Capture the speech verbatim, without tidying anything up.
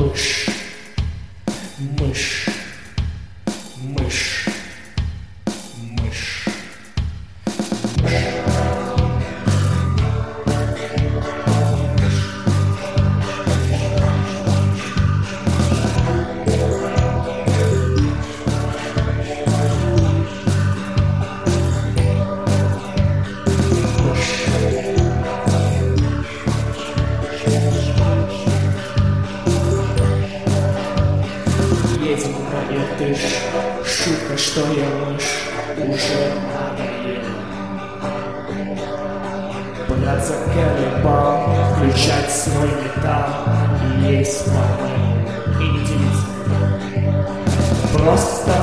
мышь, мышь, мышь, мышь, мышь. Едем на Иртыш, шутка, что я мышь, уже надоело. Брат заколебал, включать свой металл и есть по-моему, и не делиться. Просто